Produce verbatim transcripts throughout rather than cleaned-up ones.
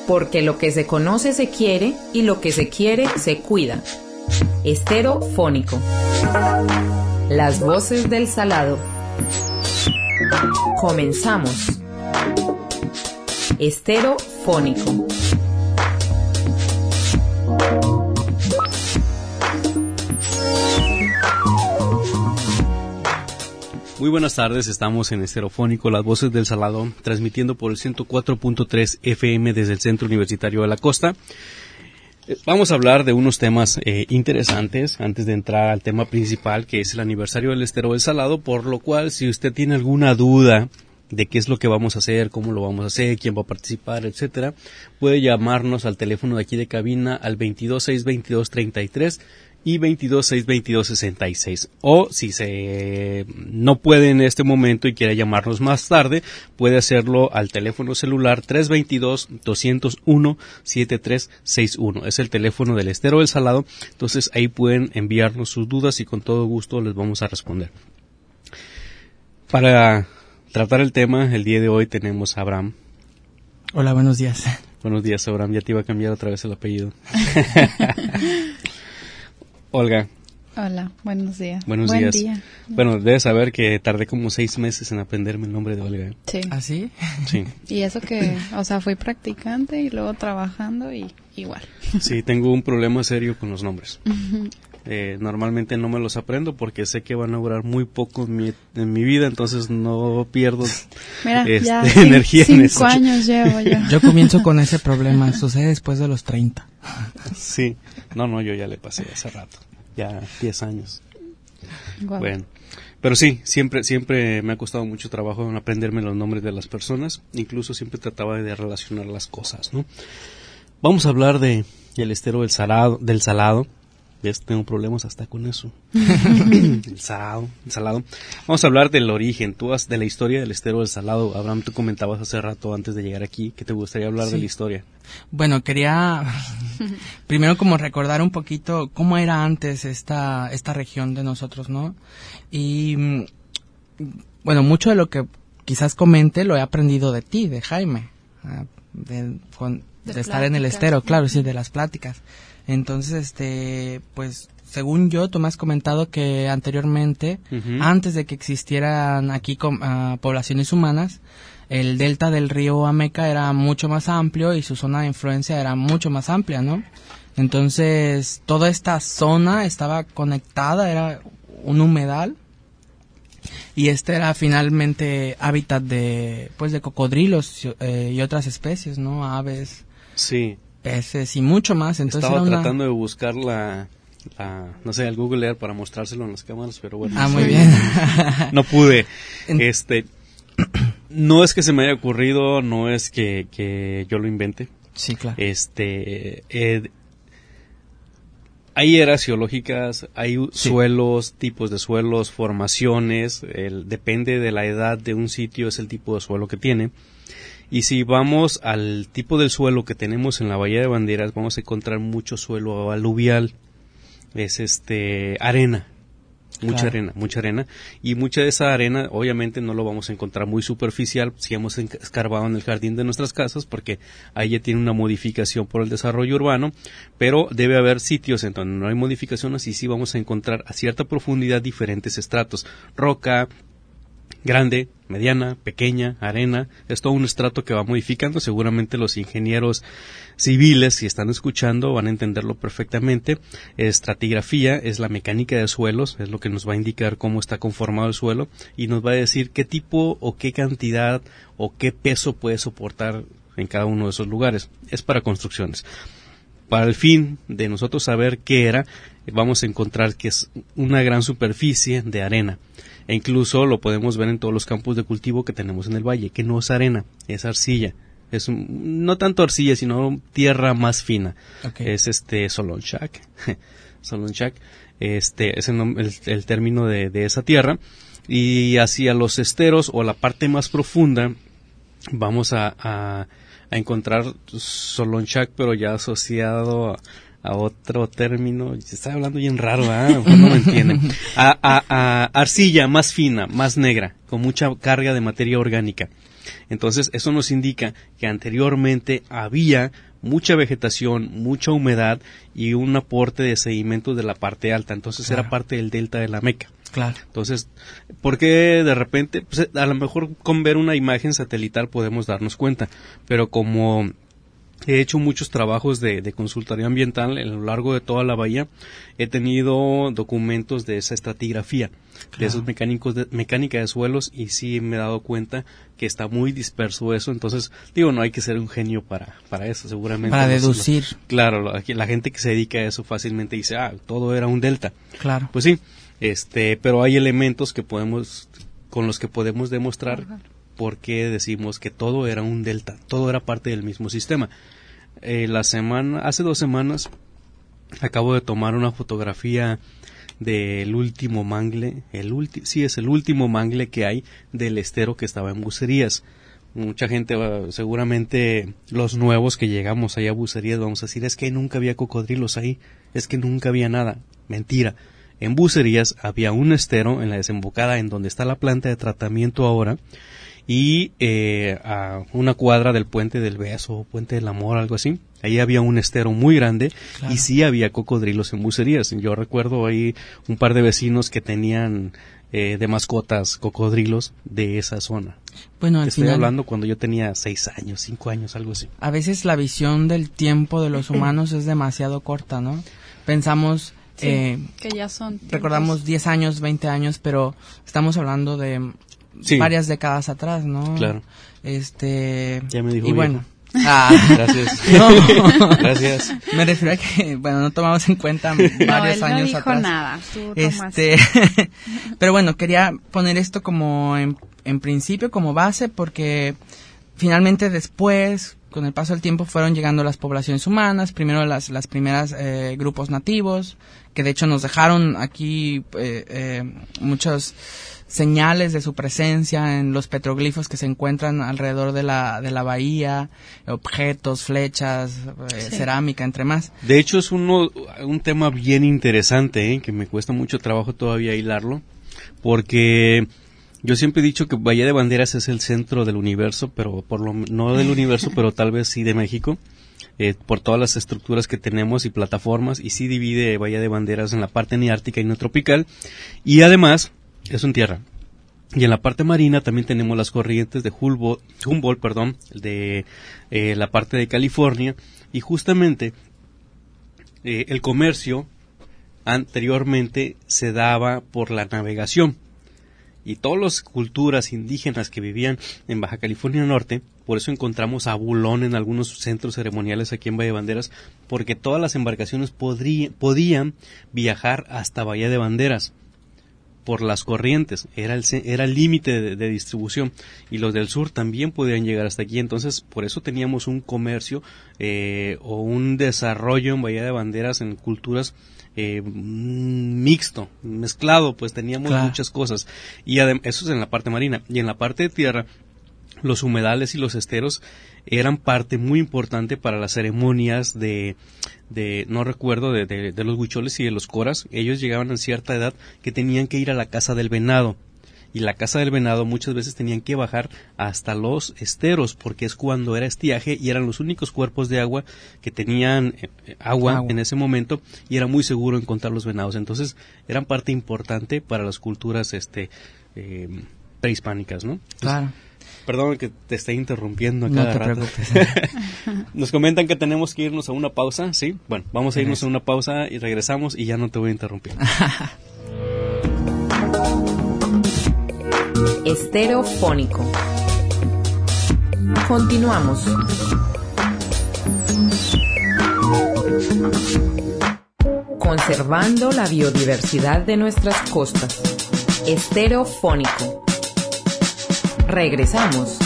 Porque lo que se conoce se quiere y lo que se quiere se cuida. Estero Fónico. Las voces del Salado. Comenzamos. Estero Fónico. Muy buenas tardes, estamos en Estero Fónico, Las Voces del Salado, transmitiendo por el ciento cuatro punto tres F M desde el Centro Universitario de la Costa. Vamos a hablar de unos temas eh, interesantes antes de entrar al tema principal, que es el aniversario del Estero del Salado, por lo cual si usted tiene alguna duda de qué es lo que vamos a hacer, cómo lo vamos a hacer, quién va a participar, etcétera, puede llamarnos al teléfono de aquí de cabina al veintidós seis veintidós treinta y tres y veintidós seis veintidós sesenta y seis, o si se no puede en este momento y quiere llamarnos más tarde, puede hacerlo al teléfono celular tres dos dos, dos cero uno, siete tres seis uno. Es el teléfono del Estero del Salado. Entonces ahí pueden enviarnos sus dudas y con todo gusto les vamos a responder. Para tratar el tema, el día de hoy tenemos a Abraham. Hola, buenos días. Buenos días, Abraham. Ya te iba a cambiar otra vez el apellido. Olga. Hola, buenos días. Buenos Buen días. Día. Bueno, debes saber que tardé como seis meses en aprenderme el nombre de Olga. Sí. ¿Ah, sí? Sí. Y eso que, o sea, fui practicante y luego trabajando y igual. Sí, tengo un problema serio con los nombres. Uh-huh. Eh, normalmente no me los aprendo porque sé que van a durar muy poco en mi, en mi vida, entonces no pierdo Mira, este, ya energía cinco, en eso. Cinco años llevo yo. Yo comienzo con ese problema, sucede después de los treinta. Sí, no, no, yo ya le pasé hace rato, ya diez años. Wow. Bueno, pero sí, siempre siempre me ha costado mucho trabajo en aprenderme los nombres de las personas, incluso siempre trataba de relacionar las cosas, ¿no? Vamos a hablar de el Estero del Salado, del Salado. Ya tengo problemas hasta con eso. el salado, el salado. Vamos a hablar del origen, tú has, de la historia del Estero del Salado. Abraham, tú comentabas hace rato antes de llegar aquí que te gustaría hablar sí. de la historia. Bueno, quería primero como recordar un poquito cómo era antes esta esta región de nosotros, ¿no? Y bueno, mucho de lo que quizás comente lo he aprendido de ti, de Jaime, de, con, de, de estar en el Estero, claro, sí, de las pláticas. Entonces, este, pues, según yo, tú me has comentado que anteriormente, uh-huh. antes de que existieran aquí com, uh, poblaciones humanas, el delta del río Ameca era mucho más amplio y su zona de influencia era mucho más amplia, ¿no? Entonces, toda esta zona estaba conectada, era un humedal, y este era finalmente hábitat de, pues, de cocodrilos eh, y otras especies, ¿no? Aves. Sí. Peces y mucho más. Entonces estaba era una... tratando de buscar la, la, no sé, el Google Earth para mostrárselo en las cámaras, pero bueno. Ah, muy bien. No pude. Este, no es que se me haya ocurrido, no es que, que yo lo invente. Sí, claro. Este, eh, hay eras geológicas, hay sí. suelos, tipos de suelos, formaciones, el, depende de la edad de un sitio, es el tipo de suelo que tiene. Y si vamos al tipo del suelo que tenemos en la Bahía de Banderas, vamos a encontrar mucho suelo aluvial, es este arena, mucha claro. arena, mucha arena, y mucha de esa arena obviamente no lo vamos a encontrar muy superficial si hemos escarbado en el jardín de nuestras casas, porque ahí ya tiene una modificación por el desarrollo urbano, pero debe haber sitios en donde no hay modificaciones y sí vamos a encontrar a cierta profundidad diferentes estratos, roca, grande, mediana, pequeña, arena, es todo un estrato que va modificando. Seguramente los ingenieros civiles, si están escuchando, van a entenderlo perfectamente. Estratigrafía es la mecánica de suelos, es lo que nos va a indicar cómo está conformado el suelo y nos va a decir qué tipo o qué cantidad o qué peso puede soportar en cada uno de esos lugares. Es para construcciones. Para el fin de nosotros saber qué era, vamos a encontrar que es una gran superficie de arena. E incluso lo podemos ver en todos los campos de cultivo que tenemos en el valle, que no es arena, es arcilla. Es un, no tanto arcilla, sino tierra más fina. Okay. Es este solonchak. solonchak, este es el, el, el término de, de esa tierra. Y hacia los esteros o la parte más profunda vamos a, a, a encontrar solonchak, pero ya asociado a, a otro término. Está hablando bien raro, ¿eh? No me entienden. A, a, a arcilla más fina, más negra, con mucha carga de materia orgánica. Entonces, eso nos indica que anteriormente había mucha vegetación, mucha humedad y un aporte de sedimentos de la parte alta. Entonces, claro, era parte del delta de la Meca. Claro. Entonces, ¿por qué de repente? Pues, a lo mejor con ver una imagen satelital podemos darnos cuenta, pero como he hecho muchos trabajos de, de consultoría ambiental a lo largo de toda la bahía, he tenido documentos de esa estratigrafía, claro, de esos mecánicos de, mecánica de suelos, y sí me he dado cuenta que está muy disperso eso. Entonces, digo, no hay que ser un genio para, para eso, seguramente. Para deducir. Lo, claro, la, la gente que se dedica a eso fácilmente dice, ah, todo era un delta. Claro. Pues sí, este, pero hay elementos que podemos, con los que podemos demostrar uh-huh. por qué decimos que todo era un delta, todo era parte del mismo sistema. Eh, la semana, hace dos semanas, acabo de tomar una fotografía del último mangle, el ulti, sí es el último mangle que hay del estero que estaba en Bucerías. Mucha gente, uh, seguramente los nuevos que llegamos allá a Bucerías, vamos a decir, es que nunca había cocodrilos ahí, es que nunca había nada. Mentira. En Bucerías había un estero en la desembocada en donde está la planta de tratamiento ahora, y eh, a una cuadra del Puente del Beso, Puente del Amor, algo así. Ahí había un estero muy grande, claro, y sí había cocodrilos en Bucerías. Yo recuerdo ahí un par de vecinos que tenían eh, de mascotas cocodrilos de esa zona. Bueno, al Estoy final, hablando cuando yo tenía seis años, cinco años, algo así. A veces la visión del tiempo de los humanos es demasiado corta, ¿no? Pensamos... Sí, eh, que ya son tiempos. Recordamos diez años, veinte años, pero estamos hablando de sí. varias décadas atrás, ¿no? Claro. Este... Ya me dijo y viejo. bueno... Ah, gracias. No. Gracias. Me refiero a que, bueno, no tomamos en cuenta varios no, él no años dijo atrás. Nada. Tú este, pero bueno, quería poner esto como en, en principio, como base, porque finalmente después, con el paso del tiempo, fueron llegando las poblaciones humanas, primero las, las primeras eh, grupos nativos, que de hecho nos dejaron aquí eh, eh, muchos señales de su presencia en los petroglifos que se encuentran alrededor de la de la bahía, objetos, flechas, eh, sí. cerámica, entre más. De hecho es uno un tema bien interesante, ¿eh? que me cuesta mucho trabajo todavía hilarlo, porque yo siempre he dicho que Bahía de Banderas es el centro del universo, pero por lo no del universo, pero tal vez sí de México. Eh, por todas las estructuras que tenemos y plataformas, y sí divide Bahía de Banderas en la parte neártica y neotropical, y además es en tierra. Y en la parte marina también tenemos las corrientes de Humboldt, Humboldt perdón, de eh, la parte de California, y justamente eh, el comercio anteriormente se daba por la navegación. Y todas las culturas indígenas que vivían en Baja California Norte, por eso encontramos a Bulón en algunos centros ceremoniales aquí en Bahía de Banderas, porque todas las embarcaciones podría, podían viajar hasta Bahía de Banderas por las corrientes, era el era el límite de, de distribución, y los del sur también podían llegar hasta aquí. Entonces por eso teníamos un comercio eh, o un desarrollo en Bahía de Banderas en culturas eh, mixto, mezclado, pues teníamos claro. muchas cosas, y adem- eso es en la parte marina. Y en la parte de tierra, los humedales y los esteros eran parte muy importante para las ceremonias de, de no recuerdo, de, de, de los huicholes y de los coras. Ellos llegaban a cierta edad que tenían que ir a la casa del venado, y la casa del venado muchas veces tenían que bajar hasta los esteros, porque es cuando era estiaje y eran los únicos cuerpos de agua que tenían eh, agua, agua en ese momento, y era muy seguro encontrar los venados. Entonces eran parte importante para las culturas este eh, prehispánicas, ¿no? Claro. Perdón que te esté interrumpiendo a no cada te rato. Preocupes. Nos comentan que tenemos que irnos a una pausa, ¿sí? Bueno, vamos a irnos a una pausa y regresamos, y ya no te voy a interrumpir. Estereofónico. Continuamos. Conservando la biodiversidad de nuestras costas. Estereofónico. Regresamos.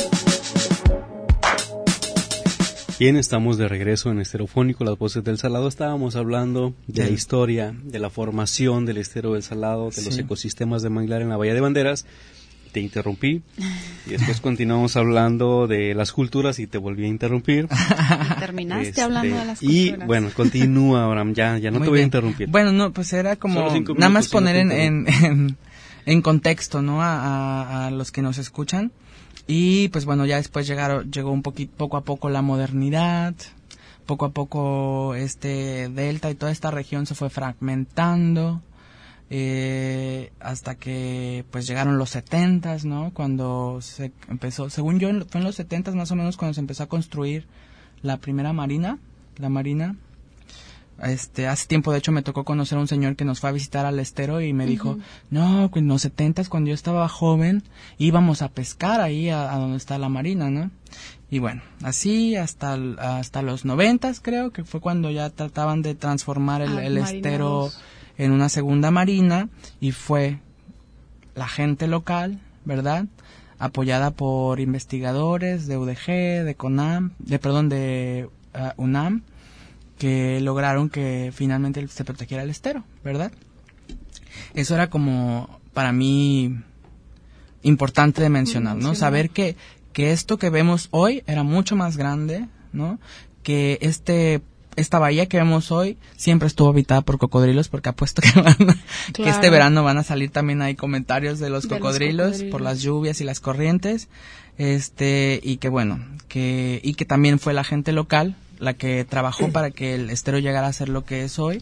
Bien, estamos de regreso en Estereofónico, las voces del Salado. Estábamos hablando de la historia, de la formación del estero del Salado, de sí. los ecosistemas de manglar en la Bahía de Banderas. Te interrumpí y después continuamos hablando de las culturas y te volví a interrumpir. Terminaste este, hablando de las culturas. Y bueno, continúa, Abraham, ya, ya no Muy te voy bien. a interrumpir. Bueno, no, pues era como nada más poner en, en, en, en contexto, ¿no? A, a, a los que nos escuchan. Y pues bueno, ya después llegaron, llegó un poquito, poco a poco la modernidad, poco a poco este delta y toda esta región se fue fragmentando, eh, hasta que pues llegaron los setentas, ¿no? Cuando se empezó, según yo, fue en los setentas más o menos cuando se empezó a construir la primera marina, la marina. Este, hace tiempo, de hecho, me tocó conocer a un señor que nos fue a visitar al estero y me uh-huh. dijo, no, en los setentas, cuando yo estaba joven, íbamos a pescar ahí a, a donde está la marina, ¿no? Y bueno, así hasta hasta los noventas, creo, que fue cuando ya trataban de transformar el, ah, el estero en una segunda marina, y fue la gente local, ¿verdad?, apoyada por investigadores de U D G, de CONAM, de, perdón, de uh, UNAM, que lograron que finalmente se protegiera el estero, ¿verdad? Eso era como, para mí, importante de mencionar, ¿no? Sí, saber que, que esto que vemos hoy era mucho más grande, ¿no? Que este esta bahía que vemos hoy siempre estuvo habitada por cocodrilos, porque apuesto que, van a, claro. que este verano van a salir también ahí comentarios de los, de cocodrilos, los cocodrilos por las lluvias y las corrientes, este y que bueno, que y que también fue la gente local la que trabajó para que el estero llegara a ser lo que es hoy.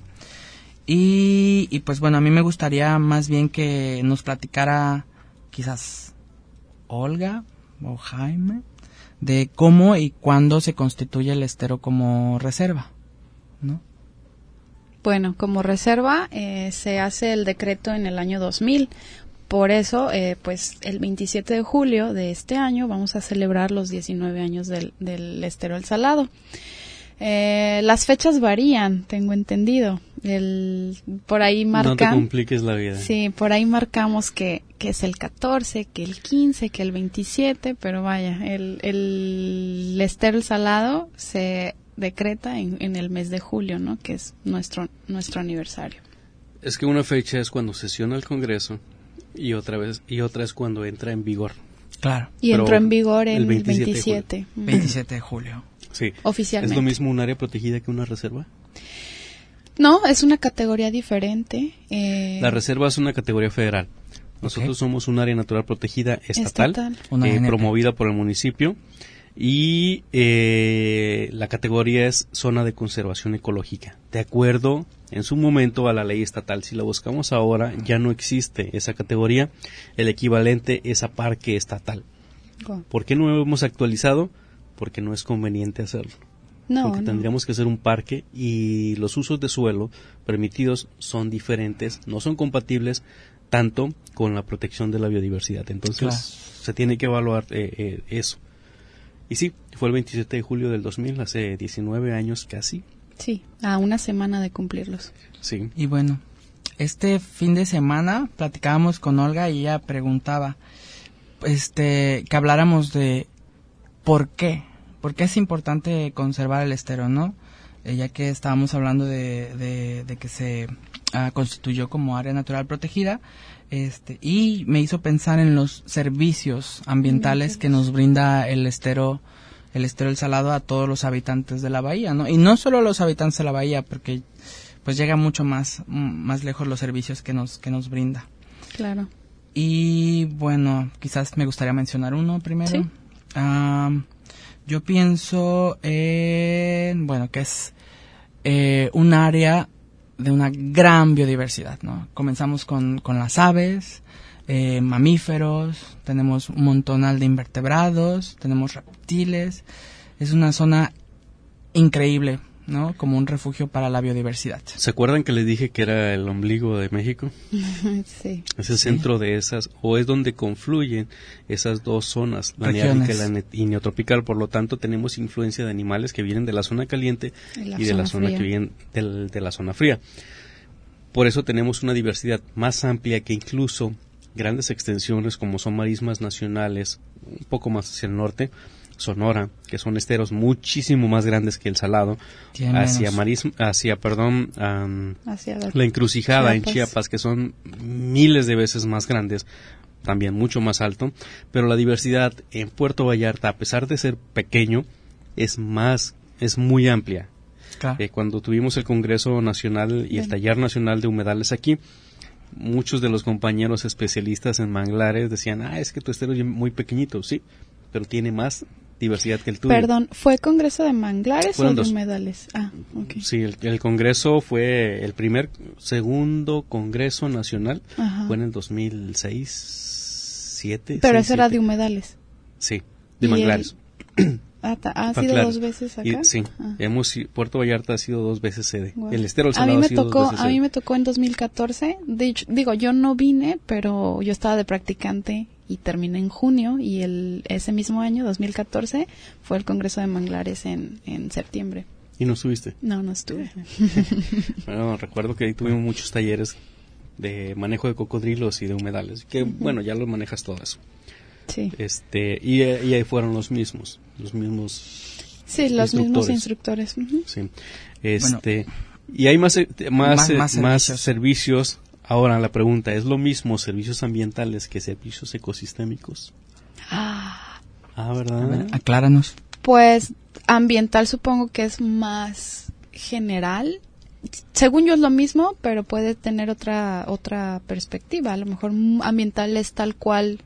Y, y pues bueno, a mí me gustaría más bien que nos platicara quizás Olga o Jaime de cómo y cuándo se constituye el estero como reserva, ¿no? Bueno, como reserva eh, se hace el decreto en el año dos mil. Por eso, eh, pues el veintisiete de julio de este año vamos a celebrar los diecinueve años del, del estero El Salado. Eh, las fechas varían, tengo entendido. El, por ahí marcan. No te compliques la vida. Sí, por ahí marcamos que, que es el catorce, que el quince, que el veintisiete, pero vaya, el, el estero El Salado se decreta en, en el mes de julio, ¿no? Que es nuestro, nuestro aniversario. Es que una fecha es cuando sesiona el Congreso y otra vez, y otra es cuando entra en vigor. Claro. Y pero entró en vigor el, el veintisiete. veintisiete de julio. Sí. Oficialmente. ¿Es lo mismo un área protegida que una reserva? No, es una categoría diferente. Eh... La reserva es una categoría federal. Nosotros okay. somos un área natural protegida estatal, estatal. Eh, promovida por el municipio, y eh, la categoría es zona de conservación ecológica. De acuerdo, en su momento, a la ley estatal. Si la buscamos ahora, ya no existe esa categoría. El equivalente es a parque estatal. Oh. ¿Por qué no hemos actualizado? Porque no es conveniente hacerlo. No, Porque no. tendríamos que hacer un parque, y los usos de suelo permitidos son diferentes, no son compatibles tanto con la protección de la biodiversidad. Entonces, claro. se tiene que evaluar eh, eh, eso. Y sí, fue el veintisiete de julio del dos mil, hace diecinueve años casi. Sí, a una semana de cumplirlos. Sí. Y bueno, este fin de semana platicábamos con Olga y ella preguntaba este que habláramos de por qué, por qué es importante conservar el estero, ¿no? Eh, ya que estábamos hablando de, de, de que se uh, constituyó como área natural protegida, este y me hizo pensar en los servicios ambientales que nos brinda el estero el estero El Salado a todos los habitantes de la bahía, ¿no? Y no solo a los habitantes de la bahía, porque pues llega mucho más más lejos los servicios que nos que nos brinda. Claro. Y bueno, quizás me gustaría mencionar uno primero. Sí. Uh, yo pienso en, bueno, que es eh, un área de una gran biodiversidad, ¿no? Comenzamos con, con las aves, eh, mamíferos, tenemos un montonal de invertebrados, tenemos reptiles. Es una zona increíble, ¿no? Como un refugio para la biodiversidad. ¿Se acuerdan que les dije que era el ombligo de México? Sí. Es el sí. centro de esas, o es donde confluyen esas dos zonas, la neártica y la ne- y neotropical. Por lo tanto, tenemos influencia de animales que vienen de la zona caliente y, la y de la zona fría. que vienen del, de la zona fría. Por eso tenemos una diversidad más amplia que incluso grandes extensiones como son marismas nacionales, un poco más hacia el norte, Sonora, que son esteros muchísimo más grandes que el Salado, hacia marisma, hacia perdón, um, hacia la, la Encrucijada Chiapas. En Chiapas, que son miles de veces más grandes, también mucho más alto, pero la diversidad en Puerto Vallarta, a pesar de ser pequeño, es más, es muy amplia. Claro. Eh, cuando tuvimos el Congreso Nacional y el Taller Nacional de Humedales aquí, muchos de los compañeros especialistas en manglares decían, ah, es que tu estero es muy pequeñito, sí, pero tiene más diversidad que el tuyo. Perdón, ¿fue Congreso de Manglares Fueron o de dos. humedales? Ah, ok. Sí, el, el Congreso fue el primer, segundo Congreso Nacional, Ajá. fue en el dos mil seis, siete. Pero seis, ese era siete. de humedales. Sí, de ¿Y Manglares. el- Ah, ta- ¿Ha sido Claro. dos veces acá? Y, sí, Ah. hemos, Puerto Vallarta ha sido dos veces sede. Wow. El Estero del a mí Salado me ha sido tocó, dos veces a mí sede. me tocó en dos mil catorce. De hecho, digo, yo no vine, pero yo estaba de practicante y terminé en junio y el ese mismo año, dos mil catorce, fue el Congreso de Manglares en, en septiembre. ¿Y no estuviste? No, no estuve. Bueno, recuerdo que ahí tuvimos muchos talleres de manejo de cocodrilos y de humedales, que uh-huh. bueno, ya lo manejas todo eso. Sí. Este, y, y ahí fueron los mismos, los mismos Sí, los mismos instructores. Uh-huh. Sí. Este, bueno, y hay más más más, más, servicios. más servicios. Ahora la pregunta, ¿es lo mismo servicios ambientales que servicios ecosistémicos? Ah, ah ¿verdad? A ver, acláranos. Pues ambiental supongo que es más general. Según yo es lo mismo, pero puede tener otra otra perspectiva. A lo mejor ambiental es tal cual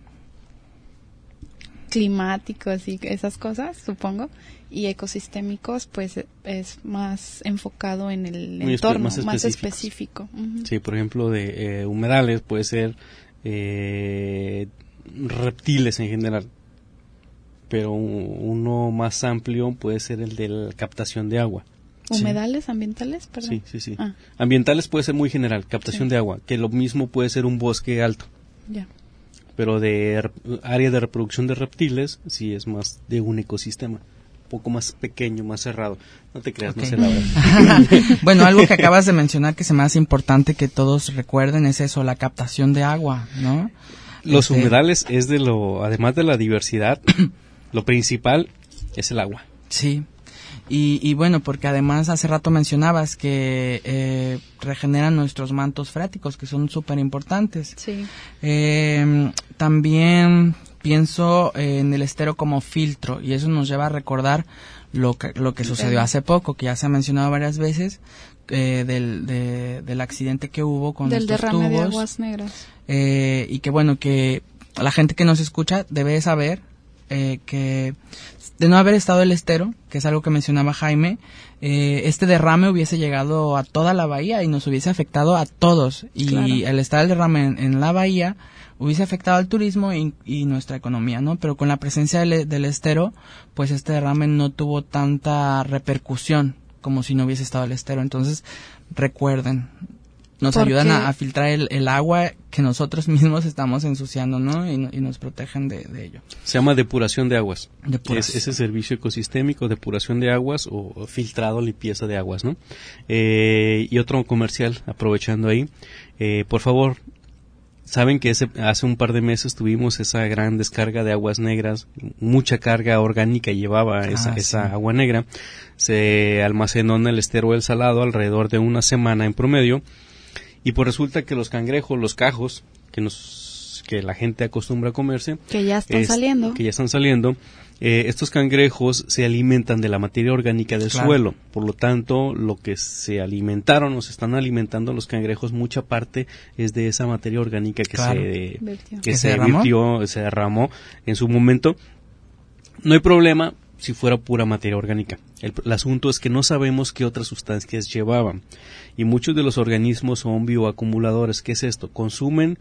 climáticos y esas cosas, supongo, y ecosistémicos pues es más enfocado en el Muy entorno, más, más específico. Uh-huh. Sí, por ejemplo, de eh, humedales puede ser eh, reptiles en general, pero uno más amplio puede ser el de la captación de agua. ¿Humedales, sí. ambientales? Perdón. Sí, sí, sí. Ah. Ambientales puede ser muy general, captación sí. de agua, que lo mismo puede ser un bosque alto. Ya. Pero de área de reproducción de reptiles, sí es más de un ecosistema, un poco más pequeño, más cerrado. No te creas, okay. no sé la verdad. Bueno, algo que acabas de mencionar que se me hace importante que todos recuerden es eso, la captación de agua, ¿no? Los este... humedales es de lo, además de la diversidad, lo principal es el agua. Sí. Y, y bueno, porque además hace rato mencionabas que eh, regeneran nuestros mantos freáticos, que son súper importantes. Sí. Eh, también pienso eh, en el estero como filtro, y eso nos lleva a recordar lo que, lo que sucedió hace poco, que ya se ha mencionado varias veces, eh, del, de, del accidente que hubo con del estos derrame tubos. de aguas negras. Eh, y que bueno, que la gente que nos escucha debe saber eh, que de no haber estado el estero, que es algo que mencionaba Jaime, eh, este derrame hubiese llegado a toda la bahía y nos hubiese afectado a todos. Y claro. al estar el derrame en, en la bahía hubiese afectado al turismo y, y nuestra economía, ¿no? Pero con la presencia del, del estero, pues este derrame no tuvo tanta repercusión como si no hubiese estado el estero. Entonces, recuerden, nos Porque ayudan a, a filtrar el, el agua que nosotros mismos estamos ensuciando, ¿no? Y, y nos protegen de, de ello. Se llama depuración de aguas. Depuración. Es ese servicio ecosistémico, depuración de aguas o, o filtrado, limpieza de aguas, ¿no? Eh, y otro comercial, aprovechando ahí. Eh, por favor, saben que ese, hace un par de meses tuvimos esa gran descarga de aguas negras, mucha carga orgánica llevaba ah, esa, sí. esa agua negra. Se almacenó en el estero del Salado alrededor de una semana en promedio. Y pues resulta que los cangrejos, los cajos, que nos que la gente acostumbra a comerse, que ya están es, saliendo, que ya están saliendo, eh, estos cangrejos se alimentan de la materia orgánica del claro. suelo. Por lo tanto, lo que se alimentaron o se están alimentando los cangrejos, mucha parte es de esa materia orgánica que claro. se Vertió. que se virtió, se derramó en su momento. No hay problema si fuera pura materia orgánica. El, el asunto es que no sabemos qué otras sustancias llevaban. Y muchos de los organismos son bioacumuladores. ¿Qué es esto? Consumen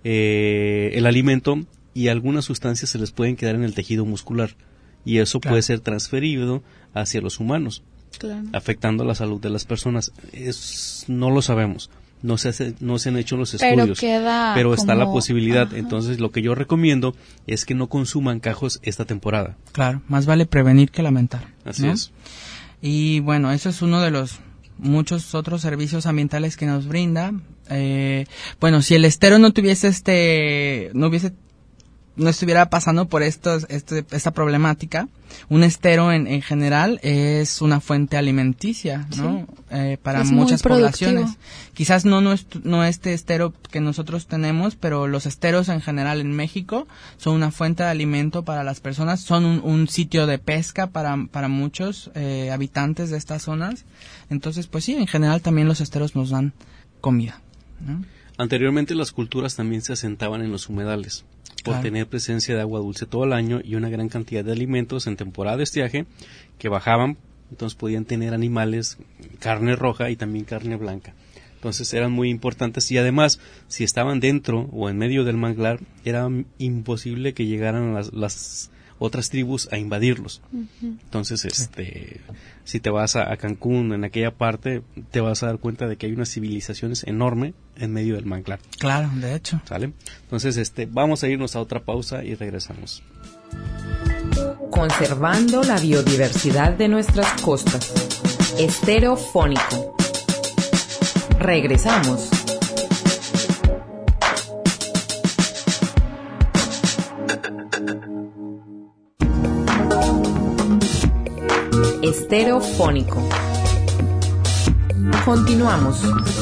eh, el alimento y algunas sustancias se les pueden quedar en el tejido muscular. Y eso claro. puede ser transferido hacia los humanos, claro. afectando la salud de las personas. Es, no lo sabemos. No se, hace, no se han hecho los pero estudios, queda pero está como... la posibilidad. Ajá. Entonces, lo que yo recomiendo es que no consuman cajos esta temporada. Claro, más vale prevenir que lamentar. Así ¿no? es. Y bueno, eso es uno de los muchos otros servicios ambientales que nos brinda. Eh, bueno, si el estero no tuviese este, no hubiese no estuviera pasando por estos, este, esta problemática, un estero en, en general es una fuente alimenticia, ¿no? Sí. Eh, para es muchas poblaciones. Quizás no, no, no este estero que nosotros tenemos, pero los esteros en general en México son una fuente de alimento para las personas, son un, un sitio de pesca para, para muchos eh, habitantes de estas zonas. Entonces, pues sí, en general también los esteros nos dan comida, ¿no? Anteriormente las culturas también se asentaban en los humedales. por claro. tener presencia de agua dulce todo el año y una gran cantidad de alimentos en temporada de estiaje que bajaban, entonces podían tener animales, carne roja y también carne blanca. Entonces eran muy importantes y además, si estaban dentro o en medio del manglar, era imposible que llegaran las, las otras tribus a invadirlos. Uh-huh. Entonces, este, sí. si te vas a, a Cancún, en aquella parte, te vas a dar cuenta de que hay unas civilizaciones enormes en medio del manglar. Claro, de hecho. ¿Sale? Entonces, este, vamos a irnos a otra pausa y regresamos. Conservando la biodiversidad de nuestras costas. Estereofónico. Regresamos. Estereofónico. Continuamos.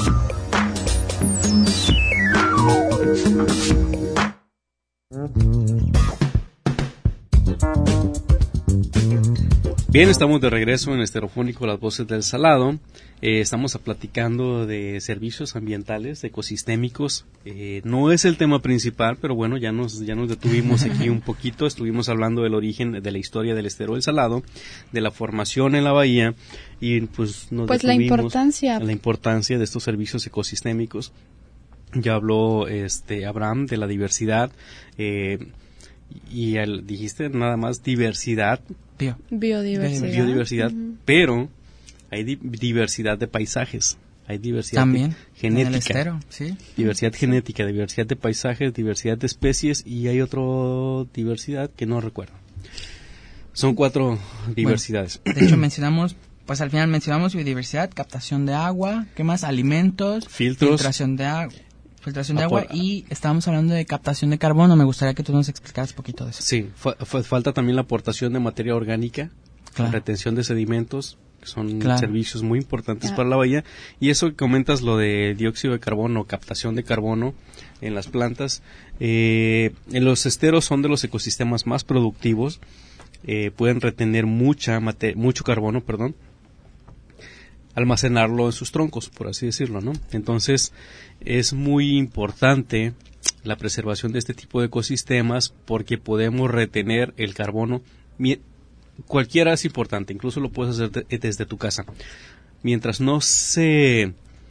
Bien, estamos de regreso en Estereofónico, las voces del Salado. Eh, estamos platicando de servicios ambientales, ecosistémicos. Eh, no es el tema principal, pero bueno, ya nos ya nos detuvimos aquí un poquito. Estuvimos hablando del origen, de la historia del estero del Salado, de la formación en la bahía y pues nos pues la importancia la importancia de estos servicios ecosistémicos. Ya habló este Abraham de la diversidad. Eh, y el, dijiste nada más diversidad. Bio. Biodiversidad. Biodiversidad, uh-huh. Pero hay di- diversidad de paisajes, hay diversidad también genética, en el estero, ¿sí? diversidad genética, diversidad de paisajes, diversidad de especies y hay otra diversidad que no recuerdo. Son cuatro diversidades. Bueno, de hecho mencionamos, pues al final mencionamos biodiversidad, captación de agua, ¿qué más? Alimentos, filtros, filtración de agua. Filtración de agua y estábamos hablando de captación de carbono. Me gustaría que tú nos explicaras un poquito de eso. Sí, fa- fa- falta también la aportación de materia orgánica, claro. La retención de sedimentos, que son claro. servicios muy importantes yeah. para la bahía. Y eso que comentas, lo de dióxido de carbono, captación de carbono en las plantas. Eh, en los esteros son de los ecosistemas más productivos, eh, pueden retener mucha mate- mucho carbono, perdón, almacenarlo en sus troncos, por así decirlo, ¿no? Entonces, es muy importante la preservación de este tipo de ecosistemas porque podemos retener el carbono. Cualquiera es importante, incluso lo puedes hacer de, desde tu casa. Mientras no se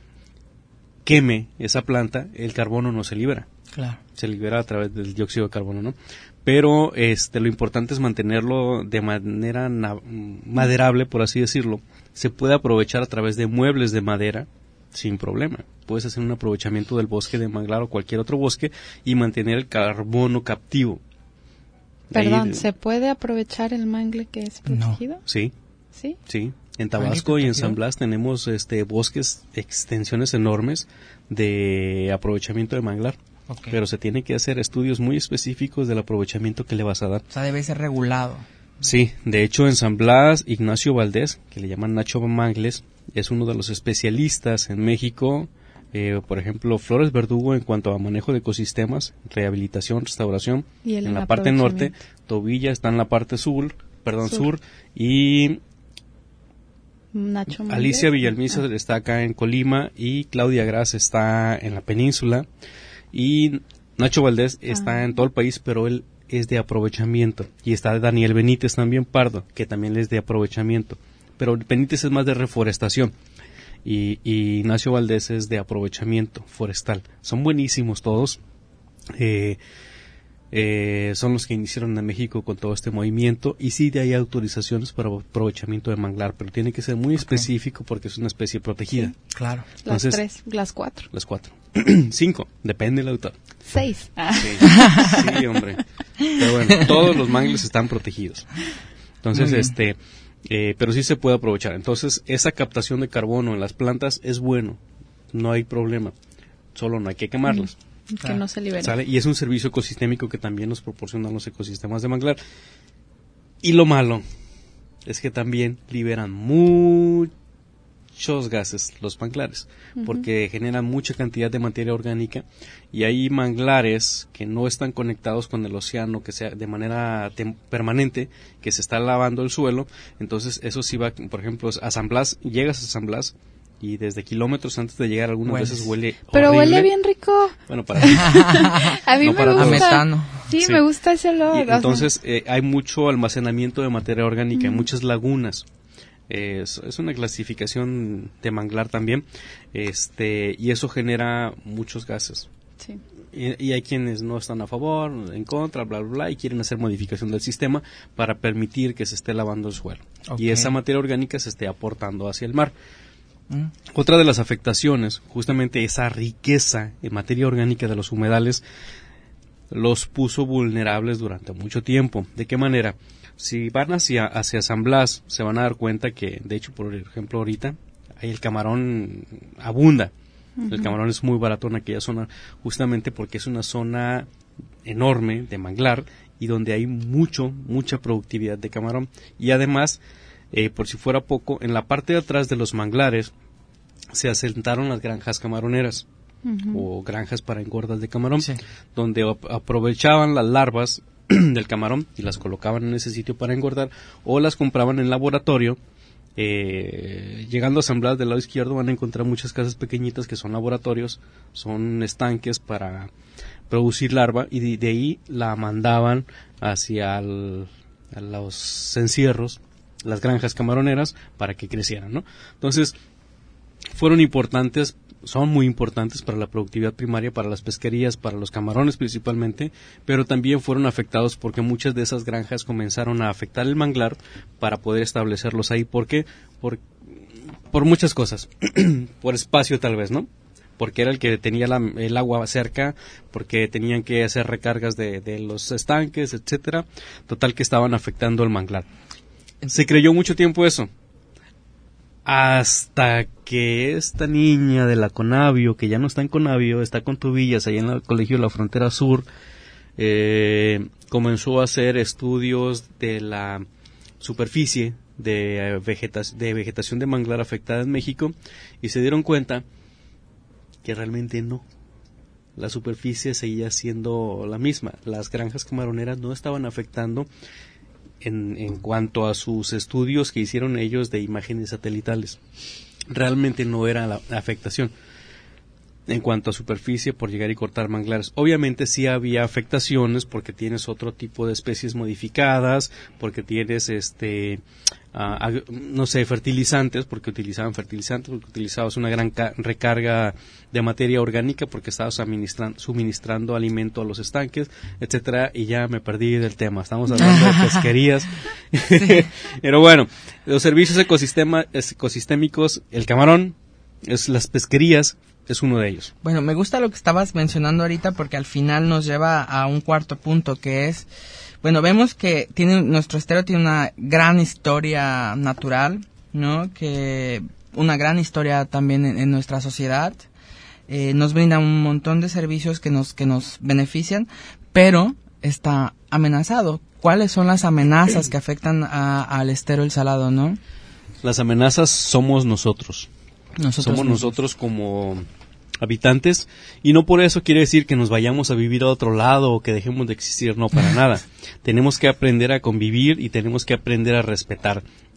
queme esa planta, el carbono no se libera. Claro. Se libera a través del dióxido de carbono, ¿no? Pero este, lo importante es mantenerlo de manera na- maderable, por así decirlo. Se puede aprovechar a través de muebles de madera sin problema. Puedes hacer un aprovechamiento del bosque de manglar o cualquier otro bosque y mantener el carbono captivo. Perdón, Ahí, ¿se puede aprovechar el mangle que es protegido? No. Sí. ¿Sí? Sí. En Tabasco y en San Blas tenemos este bosques, extensiones enormes de aprovechamiento de manglar. Okay. Pero se tiene que hacer estudios muy específicos del aprovechamiento que le vas a dar. O sea, debe ser regulado. Sí, de hecho en San Blas, Ignacio Valdés, que le llaman Nacho Mangles, es uno de los especialistas en México, eh, por ejemplo, Flores Verdugo en cuanto a manejo de ecosistemas, rehabilitación, restauración, ¿Y en la parte norte, Tobilla está en la parte sur, perdón, sur, sur y Nacho Alicia Villalmízar ah. está acá en Colima y Claudia Gras está en la península. Y Nacho Valdés está ah. en todo el país, pero él es de aprovechamiento. Y está Daniel Benítez también, Pardo, que también es de aprovechamiento. Pero Benítez es más de reforestación. Y, y Ignacio Valdés es de aprovechamiento forestal. Son buenísimos todos. Eh, eh, son los que iniciaron en México con todo este movimiento. Y sí, de ahí hay autorizaciones para aprovechamiento de manglar. Pero tiene que ser muy okay. específico porque es una especie protegida. Sí, claro. Entonces, las tres, las cuatro. Las cuatro. Cinco, depende del autor. Seis. Ah. Sí, sí, hombre. Pero bueno, todos los mangles están protegidos. Entonces, este, eh, pero sí se puede aprovechar. Entonces, esa captación de carbono en las plantas es bueno, no hay problema. Solo no hay que quemarlos. Mm, que ah. no se libere. ¿Sale? Y es un servicio ecosistémico que también nos proporcionan los ecosistemas de manglar. Y lo malo es que también liberan mucho muchos gases los manglares, uh-huh. porque generan mucha cantidad de materia orgánica y hay manglares que no están conectados con el océano, que sea de manera tem- permanente, que se está lavando el suelo. Entonces eso sí va, por ejemplo, a San Blas, llegas a San Blas y desde kilómetros antes de llegar algunas Hueles. veces huele Pero horrible. huele bien rico. Bueno, para A mí no me para gusta. todos. Metano. Sí, Sí. me gusta ese olor. Y o sea, entonces eh, hay mucho almacenamiento de materia orgánica, hay Ujú. muchas lagunas. Eh, es, es una clasificación de manglar también, este, y eso genera muchos gases. sí. Y, y hay quienes no están a favor, en contra, bla, bla, bla, y quieren hacer modificación del sistema para permitir que se esté lavando el suelo. Ok. Y esa materia orgánica se esté aportando hacia el mar. Mm. Otra de las afectaciones, justamente esa riqueza en materia orgánica de los humedales, los puso vulnerables durante mucho tiempo. ¿De qué manera? Si van hacia, hacia San Blas, se van a dar cuenta que, de hecho, por ejemplo, ahorita, ahí el camarón abunda. El camarón es muy barato en aquella zona, justamente porque es una zona enorme de manglar y donde hay mucho, mucha productividad de camarón. Y además, eh, por si fuera poco, en la parte de atrás de los manglares se asentaron las granjas camaroneras Ujú. o granjas para engordas de camarón, Sí. donde ap- aprovechaban las larvas del camarón y las colocaban en ese sitio para engordar o las compraban en laboratorio. Eh, llegando a San Blas del lado izquierdo van a encontrar muchas casas pequeñitas que son laboratorios, son estanques para producir larva y de, de ahí la mandaban hacia el- a los encierros, las granjas camaroneras para que crecieran, ¿no? Entonces fueron importantes, son muy importantes para la productividad primaria, para las pesquerías, para los camarones principalmente, pero también fueron afectados porque muchas de esas granjas comenzaron a afectar el manglar para poder establecerlos ahí. ¿Por qué? Por, por muchas cosas. Por espacio tal vez, ¿no? Porque era el que tenía la, el agua cerca, porque tenían que hacer recargas de, de los estanques, etcétera. Total que estaban afectando el manglar. Se creyó mucho tiempo eso. Hasta que esta niña de la Conavio, que ya no está en Conavio, está con Tubillas, allá en el Colegio de la Frontera Sur, eh, comenzó a hacer estudios de la superficie de, eh, vegeta- de vegetación de manglar afectada en México y se dieron cuenta que realmente no. La superficie seguía siendo la misma. Las granjas camaroneras no estaban afectando En, en cuanto a sus estudios que hicieron ellos de imágenes satelitales. Realmente no era la, la afectación en cuanto a superficie por llegar y cortar manglares. Obviamente sí había afectaciones porque tienes otro tipo de especies modificadas, porque tienes este uh, ag- no sé, fertilizantes, porque utilizaban fertilizantes, porque utilizabas una gran ca- recarga de materia orgánica, porque estabas suministran- suministrando alimento a los estanques, etcétera, y ya me perdí del tema. Estamos hablando de pesquerías. Pero bueno, los servicios ecosistema, ecosistémicos, el camarón, es las pesquerías, es uno de ellos. Bueno, me gusta lo que estabas mencionando ahorita porque al final nos lleva a un cuarto punto que es, bueno, vemos que tiene nuestro estero tiene una gran historia natural, ¿no? Que una gran historia también en, en nuestra sociedad. Eh, nos brinda un montón de servicios que nos que nos benefician, pero está amenazado. ¿Cuáles son las amenazas que afectan a, al estero El Salado, no? Las amenazas somos nosotros. Nosotros Somos mismos. nosotros como habitantes y no por eso quiere decir que nos vayamos a vivir a otro lado o que dejemos de existir, no, para nada. Tenemos que aprender a convivir y tenemos que aprender a respetar.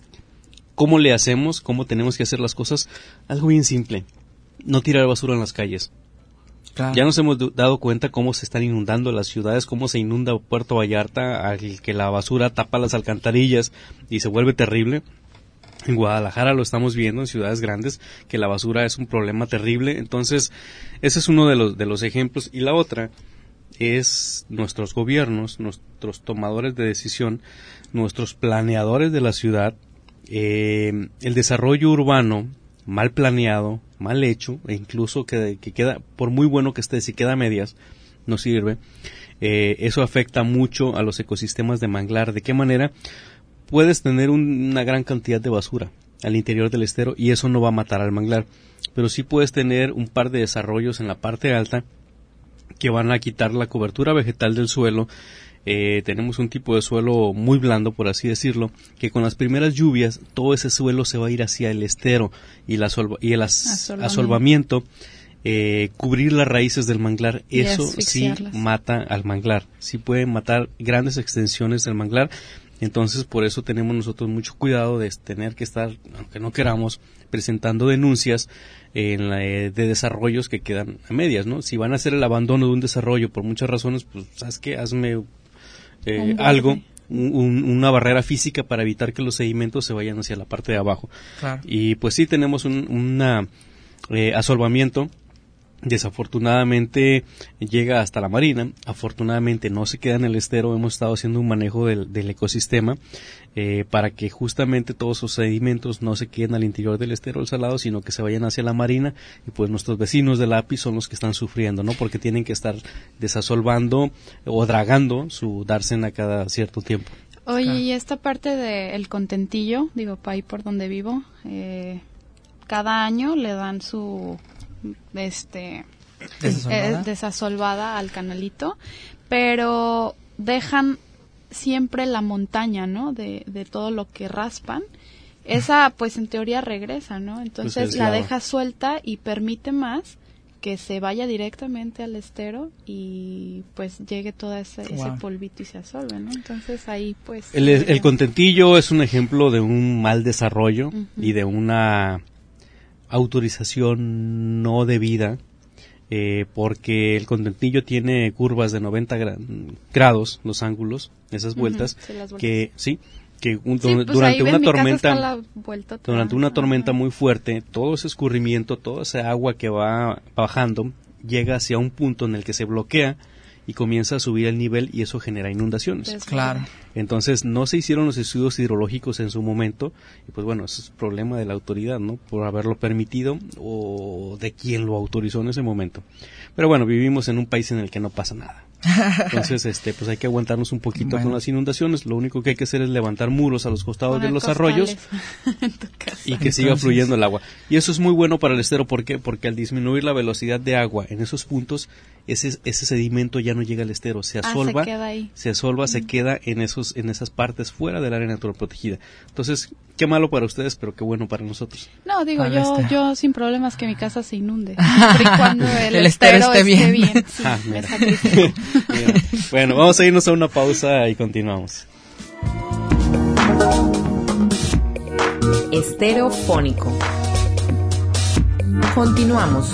¿Cómo le hacemos? ¿Cómo tenemos que hacer las cosas? Algo bien simple. No tirar basura en las calles. Claro. Ya nos hemos d- dado cuenta cómo se están inundando las ciudades, cómo se inunda Puerto Vallarta, al que la basura tapa las alcantarillas y se vuelve terrible. En Guadalajara lo estamos viendo, en ciudades grandes, que la basura es un problema terrible. Entonces, ese es uno de los, de los ejemplos. Y la otra es nuestros gobiernos, nuestros tomadores de decisión, nuestros planeadores de la ciudad. Eh, el desarrollo urbano mal planeado, mal hecho, e incluso que, que queda, por muy bueno que esté, si queda a medias, no sirve. Eh, eso afecta mucho a los ecosistemas de manglar. ¿De qué manera? Puedes tener un, una gran cantidad de basura al interior del estero y eso no va a matar al manglar, pero sí puedes tener un par de desarrollos en la parte alta que van a quitar la cobertura vegetal del suelo. Eh, tenemos un tipo de suelo muy blando, por así decirlo, que con las primeras lluvias todo ese suelo se va a ir hacia el estero y, la solva, y el as, Asolvamiento. asolvamiento, eh, cubrir las raíces del manglar, Y eso sí asfixiarlas. mata al manglar, sí puede matar grandes extensiones del manglar. Entonces, por eso tenemos nosotros mucho cuidado de tener que estar, aunque no queramos, presentando denuncias en la, de desarrollos que quedan a medias, ¿no? Si van a hacer el abandono de un desarrollo por muchas razones, pues, ¿sabes qué? Hazme eh, algo, un, una barrera física para evitar que los sedimentos se vayan hacia la parte de abajo. Claro. Y pues sí, tenemos un una, eh, asolvamiento. Desafortunadamente llega hasta la marina, afortunadamente no se queda en el estero. Hemos estado haciendo un manejo del, del ecosistema eh, para que justamente todos esos sedimentos no se queden al interior del estero del Salado, sino que se vayan hacia la marina, y pues nuestros vecinos del A P I son los que están sufriendo, ¿no? Porque tienen que estar desasolvando o dragando su dársena cada cierto tiempo. Oye, claro. Y esta parte del contentillo, digo, para ahí por donde vivo, eh, cada año le dan su... este desasolvada. Eh, desasolvada al canalito, pero dejan siempre la montaña, ¿no? De, de todo lo que raspan. Esa, pues en teoría regresa, ¿no? Entonces pues la deja suelta y permite más que se vaya directamente al estero y pues llegue todo ese, wow. ese polvito y se asolve, ¿no? Entonces ahí pues... El, eh, el contentillo es un ejemplo de un mal desarrollo uh-huh. y de una autorización no debida, eh, porque el contentillo tiene curvas de noventa gra- grados, los ángulos, esas vueltas, uh-huh, sí, vueltas. que sí, que un, sí, pues durante una tormenta, durante una tormenta muy fuerte, todo ese escurrimiento, toda esa agua que va bajando, llega hacia un punto en el que se bloquea y comienza a subir el nivel, y eso genera inundaciones. Pues claro. Entonces no se hicieron los estudios hidrológicos en su momento, y pues bueno, ese es problema de la autoridad, ¿no? Por haberlo permitido, o de quien lo autorizó en ese momento. Pero bueno, vivimos en un país en el que no pasa nada. Entonces, este, pues hay que aguantarnos un poquito bueno. con las inundaciones. Lo único que hay que hacer es levantar muros a los costados Poner de los costales. arroyos y que Entonces, siga fluyendo el agua. Y eso es muy bueno para el estero. ¿Por qué? Porque al disminuir la velocidad de agua en esos puntos, ese ese sedimento ya no llega al estero, se asolva, ah, se, queda ahí. se asolva, uh-huh. se queda en esos en esas partes fuera del área natural protegida. Entonces, qué malo para ustedes, pero qué bueno para nosotros. No, digo, para yo este. yo sin problemas que mi casa se inunde, siempre y cuando el, el estero, estero esté bien. bien. Sí, ah, bueno, vamos a irnos a una pausa y continuamos. Estereofónico. Continuamos.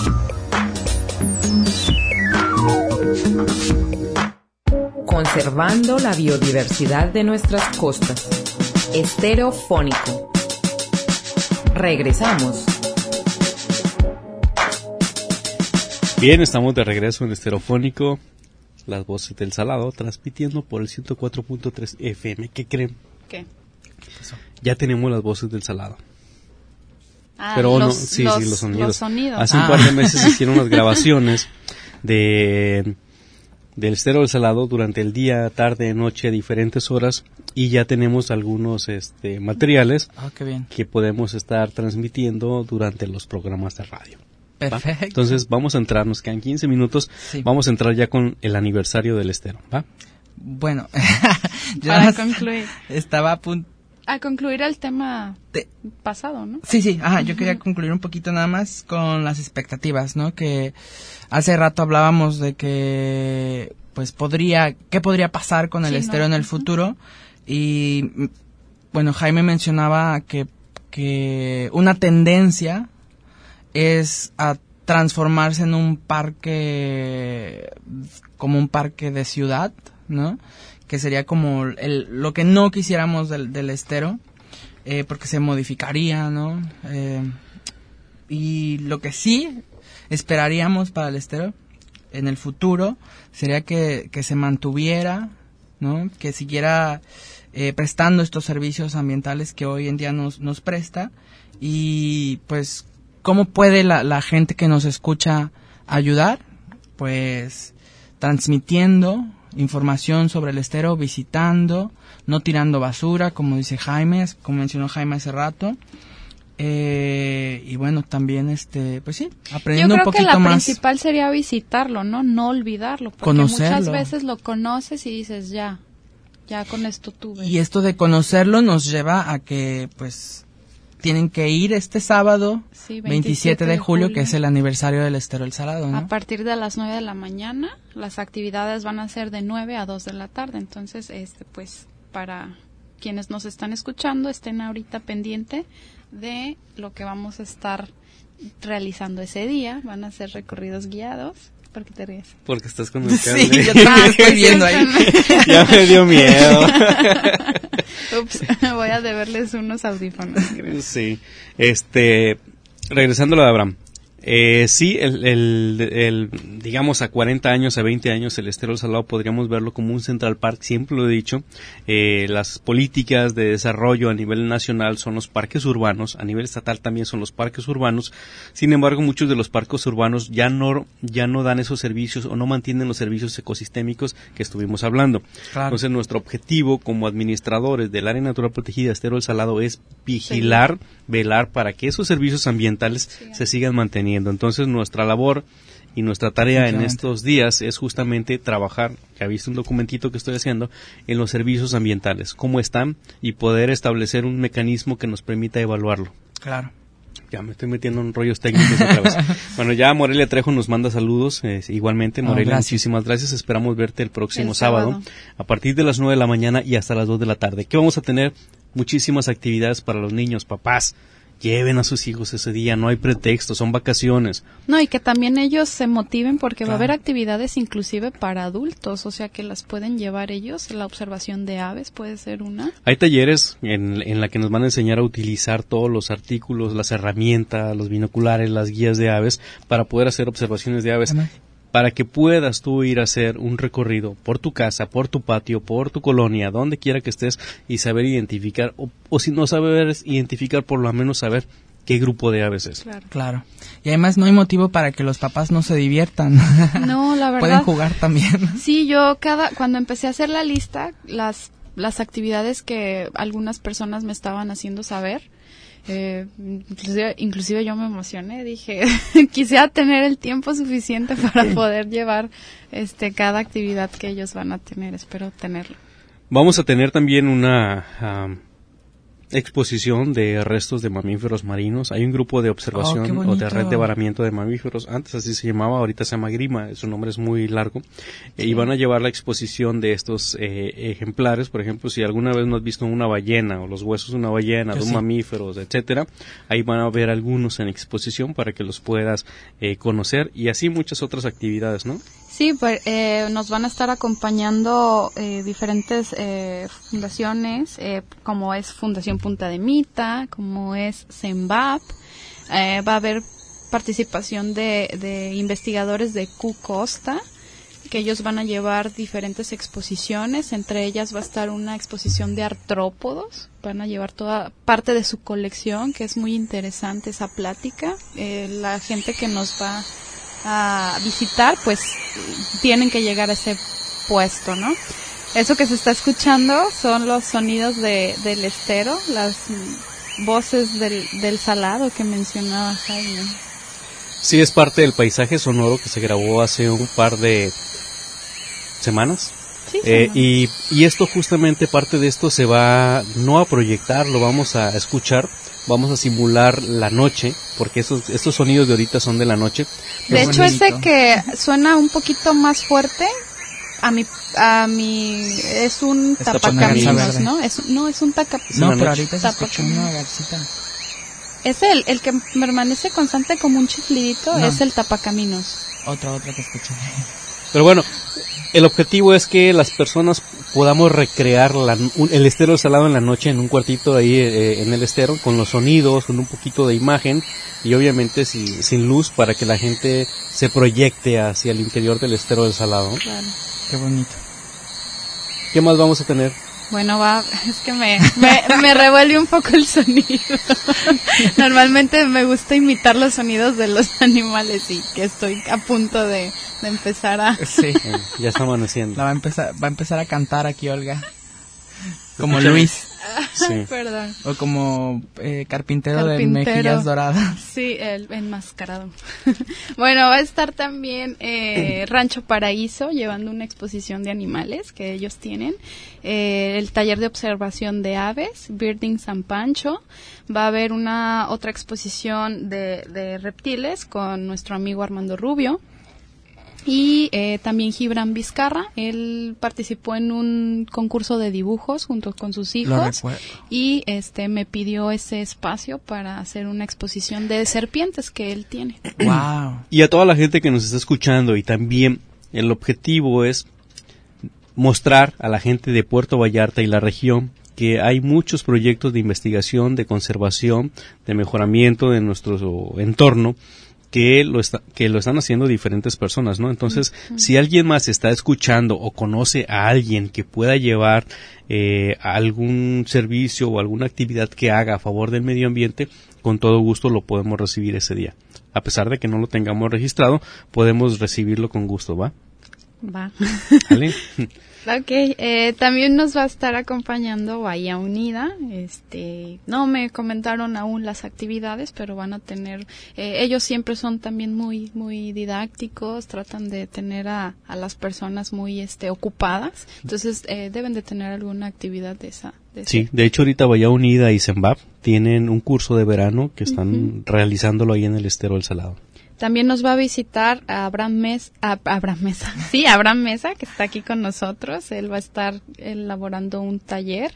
Conservando la biodiversidad de nuestras costas. Estereofónico. Regresamos. Bien, estamos de regreso en Estereofónico, las voces del Salado, transmitiendo por el ciento cuatro punto tres F M. ¿Qué creen? ¿Qué? Ya tenemos las voces del Salado. Ah, Pero los, no, sí, los, sí, los sonidos. Los sonidos. Hace ah. un par de meses hicieron unas grabaciones de del Estero del Salado durante el día, tarde, noche, a diferentes horas, y ya tenemos algunos este materiales ah, qué bien. que podemos estar transmitiendo durante los programas de radio. Perfecto. ¿Va? Entonces vamos a entrar, nos quedan quince minutos, sí. vamos a entrar ya con el aniversario del Estero, ¿va? Bueno, para concluir. Estaba a punto a concluir el tema de... pasado, ¿no? Sí, sí, ajá, yo quería concluir un poquito nada más con las expectativas, ¿no? Que hace rato hablábamos de que, pues, podría, ¿qué podría pasar con el sí, estero no. en el futuro? Y, bueno, Jaime mencionaba que, que una tendencia es a transformarse en un parque, como un parque de ciudad, ¿no? Que sería como el, lo que no quisiéramos del, del estero, eh, porque se modificaría, ¿no? Eh, y lo que sí esperaríamos para el estero en el futuro sería que, que se mantuviera, ¿no? Que siguiera eh, prestando estos servicios ambientales que hoy en día nos, nos presta. Y pues, ¿cómo puede la, la gente que nos escucha ayudar? Pues transmitiendo información sobre el estero, visitando, no tirando basura, como dice Jaime, como mencionó Jaime hace rato. Eh, y bueno, también, este, pues sí, aprendiendo un poquito más. Yo creo que la principal sería visitarlo, ¿no? No olvidarlo, porque conocerlo. Muchas veces lo conoces y dices, ya, ya con esto tuve. Y esto de conocerlo nos lleva a que, pues, tienen que ir este sábado, sí, veintisiete de julio, que es el aniversario del Estero del Salado, ¿no? A partir de las nueve de la mañana, las actividades van a ser de nueve a dos de la tarde, entonces, este, pues, para quienes nos están escuchando, estén ahorita pendiente de lo que vamos a estar realizando ese día. Van a ser recorridos guiados. ¿Por qué te ríes? Porque estás con el cable. Sí, yo también estoy viendo ahí. Ya me dio miedo. Ups, voy a deberles unos audífonos. Creo. Sí, este, regresando a lo de Abraham. Eh, sí, el, el, el, digamos a cuarenta años, a veinte años, el Estero del Salado podríamos verlo como un Central Park, siempre lo he dicho. Eh, las políticas de desarrollo a nivel nacional son los parques urbanos, a nivel estatal también son los parques urbanos. Sin embargo, muchos de los parques urbanos ya no, ya no dan esos servicios o no mantienen los servicios ecosistémicos que estuvimos hablando. Claro. Entonces, nuestro objetivo como administradores del área natural protegida Estero del Salado es vigilar, sí. velar para que esos servicios ambientales sí. se sigan manteniendo. Entonces nuestra labor y nuestra tarea en estos días es justamente trabajar, ya viste un documentito que estoy haciendo, en los servicios ambientales, cómo están y poder establecer un mecanismo que nos permita evaluarlo. Claro. Ya me estoy metiendo en rollos técnicos otra vez. Bueno, ya Morelia Trejo nos manda saludos, eh, igualmente Morelia, oh, gracias. Muchísimas gracias, esperamos verte el próximo el sábado. sábado a partir de las nueve de la mañana y hasta las dos de la tarde. ¿Qué vamos a tener? Muchísimas actividades para los niños, papás. Lleven a sus hijos ese día, no hay pretexto, son vacaciones. No, y que también ellos se motiven porque claro. va a haber actividades inclusive para adultos, o sea que las pueden llevar ellos. La observación de aves puede ser una. Hay talleres en, en la que nos van a enseñar a utilizar todos los artículos, las herramientas, los binoculares, las guías de aves para poder hacer observaciones de aves. Amén. Para que puedas tú ir a hacer un recorrido por tu casa, por tu patio, por tu colonia, donde quiera que estés y saber identificar, o, o si no sabes identificar, por lo menos saber qué grupo de aves es. Claro. claro. Y además no hay motivo para que los papás no se diviertan. No, la verdad. Pueden jugar también. Sí, yo cada cuando empecé a hacer la lista, las las actividades que algunas personas me estaban haciendo saber, Eh, inclusive, inclusive yo me emocioné, dije quisiera tener el tiempo suficiente para poder llevar este cada actividad que ellos van a tener, espero tenerlo. Vamos a tener también una um, exposición de restos de mamíferos marinos. Hay un grupo de observación oh, o de red de varamiento de mamíferos, antes así se llamaba, ahorita se llama Grima, su nombre es muy largo, sí. Y van a llevar la exposición de estos eh, ejemplares. Por ejemplo, si alguna vez no has visto una ballena o los huesos de una ballena, Yo de un sí. mamífero, etcétera, ahí van a ver algunos en exposición para que los puedas eh, conocer, y así muchas otras actividades, ¿no? Sí, pues eh, nos van a estar acompañando eh, diferentes eh, fundaciones, eh, como es Fundación Punta de Mita, como es CENVAP. Eh, va a haber participación de, de investigadores de Q Costa, que ellos van a llevar diferentes exposiciones. Entre ellas va a estar una exposición de artrópodos. Van a llevar toda parte de su colección, que es muy interesante esa plática. Eh, la gente que nos va a visitar, pues tienen que llegar a ese puesto, ¿no? Eso que se está escuchando son los sonidos de del estero, las voces del, del salado que mencionaba Jaime. Sí, es parte del paisaje sonoro que se grabó hace un par de semanas. Sí, eh, y, y esto justamente, parte de esto se va no a proyectar, lo vamos a escuchar. Vamos a simular la noche, porque esos, estos sonidos de ahorita son de la noche. De hecho, bonito. Ese que suena un poquito más fuerte, a mi, a mi, es un Está tapacaminos, ¿no? Es, no, es un tapacaminos. No, pero ahorita se escucha una garzita. Es el, el que permanece constante como un chiflidito, no. Es el tapacaminos. Otra, otra que escuché. Pero bueno, el objetivo es que las personas podamos recrear la, un, el estero del salado en la noche en un cuartito ahí eh, en el estero, con los sonidos, con un poquito de imagen y obviamente si, sin luz, para que la gente se proyecte hacia el interior del estero del salado. Claro. Qué bonito. ¿Qué más vamos a tener? Bueno, va, es que me, me, me revuelve un poco el sonido. Normalmente me gusta imitar los sonidos de los animales y que estoy a punto de, de empezar a... Sí, eh, ya está amaneciendo. La va a empezar, va a empezar a cantar aquí Olga. Como Luis. Sí. Perdón. O como eh, carpintero, carpintero de mejillas doradas. Sí, el enmascarado. Bueno, va a estar también eh, Rancho Paraíso llevando una exposición de animales que ellos tienen. Eh, el taller de observación de aves, Birding San Pancho. Va a haber una otra exposición de, de reptiles con nuestro amigo Armando Rubio. Y eh, también Gibran Vizcarra, él participó en un concurso de dibujos junto con sus hijos y este me pidió ese espacio para hacer una exposición de serpientes que él tiene. Wow. Y a toda la gente que nos está escuchando, y también el objetivo es mostrar a la gente de Puerto Vallarta y la región que hay muchos proyectos de investigación, de conservación, de mejoramiento de nuestro entorno, que lo está, que lo están haciendo diferentes personas, ¿no? Entonces, uh-huh. si alguien más está escuchando o conoce a alguien que pueda llevar eh, algún servicio o alguna actividad que haga a favor del medio ambiente, con todo gusto lo podemos recibir ese día. A pesar de que no lo tengamos registrado, podemos recibirlo con gusto, ¿va? Va. ¿Vale? Ok, eh, también nos va a estar acompañando Bahía Unida. Este, no me comentaron aún las actividades, pero van a tener, eh, ellos siempre son también muy, muy didácticos, tratan de tener a, a las personas muy, este, ocupadas. Entonces, eh, deben de tener alguna actividad de esa. De sí, ese. De hecho ahorita Bahía Unida y Sembab tienen un curso de verano que están uh-huh. realizándolo ahí en el Estero del Salado. También nos va a visitar a Abraham Mesa, a Abraham Mesa, sí, Abraham Mesa, que está aquí con nosotros. Él va a estar elaborando un taller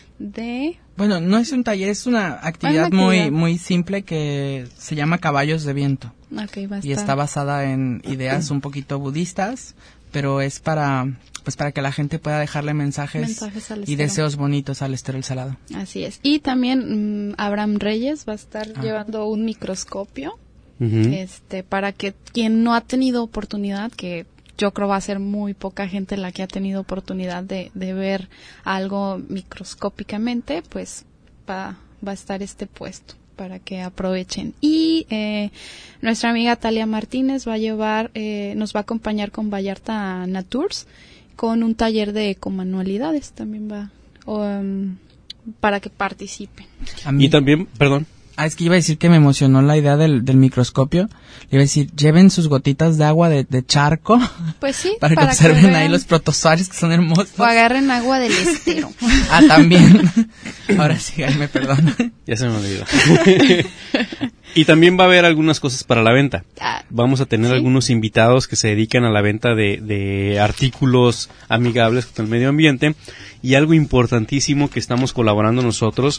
de... Bueno, no es un taller, es una actividad, una muy actividad. muy simple que se llama Caballos de Viento. Okay, va a y estar. está basada en ideas un poquito budistas, pero es para pues para que la gente pueda dejarle mensajes, mensajes al y deseos bonitos al Estero del Salado. Así es. Y también mmm, Abraham Reyes va a estar ah. llevando un microscopio. Uh-huh. Este, para que quien no ha tenido oportunidad, que yo creo va a ser muy poca gente la que ha tenido oportunidad de, de ver algo microscópicamente, pues va, va a estar este puesto para que aprovechen. Y eh, nuestra amiga Talia Martínez va a llevar, eh, nos va a acompañar con Vallarta Naturs con un taller de ecomanualidades, también va um, para que participen. Y también, perdón. Ah, es que iba a decir que me emocionó la idea del, del microscopio. Le iba a decir, lleven sus gotitas de agua de, de charco. Pues sí. Para, para que observen que ahí los protozoarios que son hermosos. O agarren agua del estero. Ah, también. Ahora sí, ahí me perdona. Ya se me olvidó. Y también va a haber algunas cosas para la venta. Vamos a tener ¿sí? algunos invitados que se dedican a la venta de, de artículos amigables con el medio ambiente. Y algo importantísimo que estamos colaborando nosotros.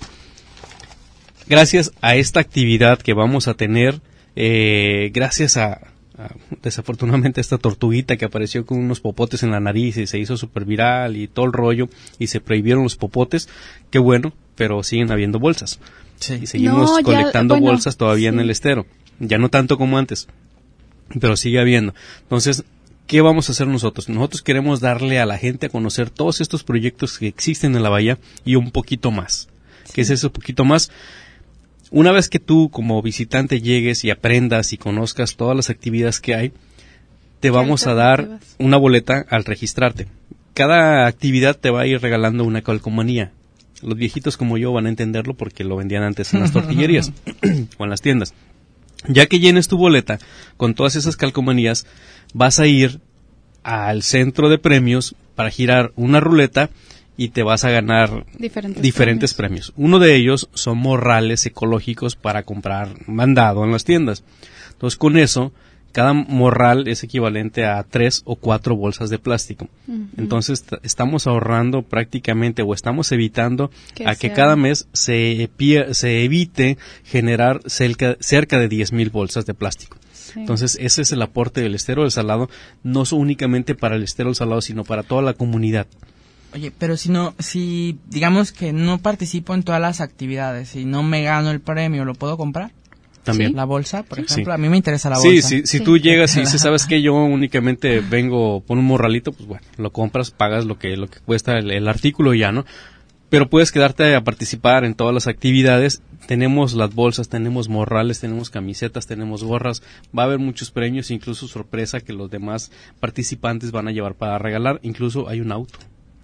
Gracias a esta actividad que vamos a tener, eh, gracias a, a, desafortunadamente, esta tortuguita que apareció con unos popotes en la nariz y se hizo súper viral y todo el rollo y se prohibieron los popotes, qué bueno, pero siguen habiendo bolsas. Sí. Y seguimos no, colectando ya, bueno, bolsas todavía sí. en el estero, ya no tanto como antes, pero sigue habiendo. Entonces, ¿qué vamos a hacer nosotros? Nosotros queremos darle a la gente a conocer todos estos proyectos que existen en la bahía y un poquito más. Sí. ¿Qué es eso poquito más? Una vez que tú como visitante llegues y aprendas y conozcas todas las actividades que hay, te vamos a dar una boleta al registrarte. Cada actividad te va a ir regalando una calcomanía. Los viejitos como yo van a entenderlo porque lo vendían antes en las tortillerías o en las tiendas. Ya que llenes tu boleta con todas esas calcomanías, vas a ir al centro de premios para girar una ruleta y te vas a ganar diferentes, diferentes premios. premios. Uno de ellos son morrales ecológicos para comprar mandado en las tiendas. Entonces, con eso, cada morral es equivalente a tres o cuatro bolsas de plástico. Uh-huh. Entonces, t- estamos ahorrando prácticamente o estamos evitando que a que sea. cada mes se, pie- se evite generar cerca, cerca de diez mil bolsas de plástico. Sí. Entonces, ese es el aporte del Estero del Salado, no únicamente para el Estero del Salado, sino para toda la comunidad. Oye, pero si no, si digamos que no participo en todas las actividades y no me gano el premio, ¿lo puedo comprar? También. ¿La bolsa, por ejemplo? Sí. A mí me interesa la sí, bolsa. Sí, si sí. tú llegas y dices, ¿sabes qué? Yo únicamente vengo por un morralito, pues bueno, lo compras, pagas lo que lo que cuesta el, el artículo y ya, ¿no? Pero puedes quedarte a participar en todas las actividades. Tenemos las bolsas, tenemos morrales, tenemos camisetas, tenemos gorras. Va a haber muchos premios, incluso sorpresa que los demás participantes van a llevar para regalar. Incluso hay un auto.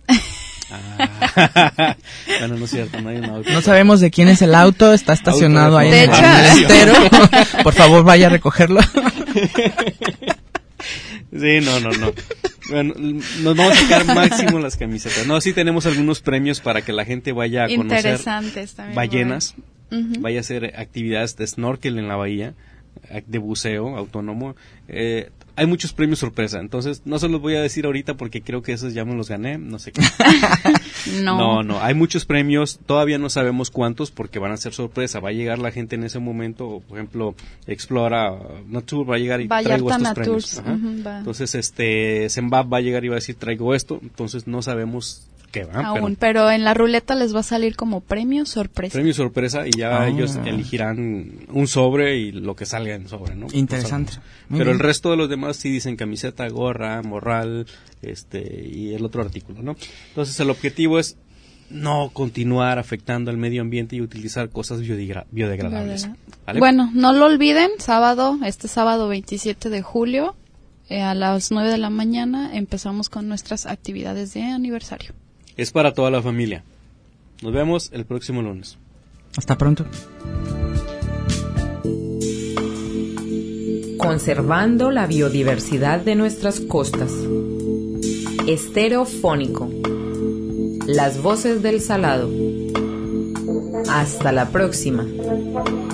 Ah, bueno, no es cierto, no hay un auto. No sabemos de quién es el auto, está estacionado ahí en el estero. Por favor, vaya a recogerlo. Sí, no, no, no. Bueno, nos vamos a sacar máximo las camisetas. No, sí tenemos algunos premios para que la gente vaya a conocer ballenas, uh-huh. vaya a hacer actividades de snorkel en la bahía, de buceo autónomo. Eh, hay muchos premios sorpresa, entonces no se los voy a decir ahorita porque creo que esos ya me los gané, no sé qué. no. No, no, hay muchos premios, todavía no sabemos cuántos porque van a ser sorpresa, va a llegar la gente en ese momento, por ejemplo, Explora Natur va a llegar y Vallarta traigo estos Naturs. premios. Uh-huh, va. Entonces, este, Sembab va a llegar y va a decir traigo esto, entonces no sabemos qué va. Aún, pero, pero en la ruleta les va a salir como premio sorpresa. Premio sorpresa y ya Ah. ellos elegirán un sobre y lo que salga en sobre, ¿no? Interesante. Muy Pero bien. el resto de los demás sí dicen camiseta, gorra, morral, este, y el otro artículo, ¿no? Entonces el objetivo es no continuar afectando al medio ambiente y utilizar cosas biodegra- biodegradables. ¿Vale? Bueno, no lo olviden, sábado, este sábado veintisiete de julio, eh, a las nueve de la mañana empezamos con nuestras actividades de aniversario. Es para toda la familia. Nos vemos el próximo lunes. Hasta pronto. Conservando la biodiversidad de nuestras costas. Estereofónico. Las voces del salado. Hasta la próxima.